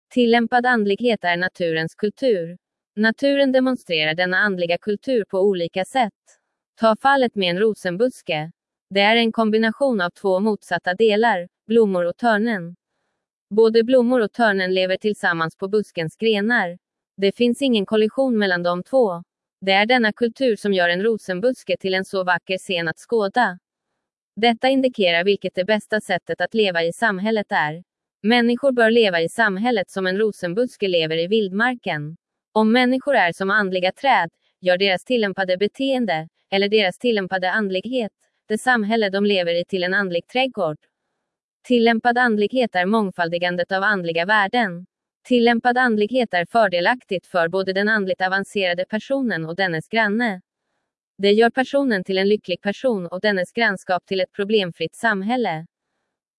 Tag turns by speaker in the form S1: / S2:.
S1: Tillämpad andlighet är naturens kultur. Naturen demonstrerar denna andliga kultur på olika sätt. Ta fallet med en rosenbuske. Det är en kombination av två motsatta delar, blommor och törnen. Både blommor och törnen lever tillsammans på buskens grenar. Det finns ingen kollision mellan de två. Det är denna kultur som gör en rosenbuske till en så vacker scen att skåda. Detta indikerar vilket det bästa sättet att leva i samhället är. Människor bör leva i samhället som en rosenbuske lever i vildmarken. Om människor är som andliga träd, gör deras tillämpade beteende, eller deras tillämpade andlighet, det samhälle de lever i till en andlig trädgård. Tillämpad andlighet är mångfaldigandet av andliga värden. Tillämpad andlighet är fördelaktigt för både den andligt avancerade personen och dennes granne. Det gör personen till en lycklig person och dennes grannskap till ett problemfritt samhälle.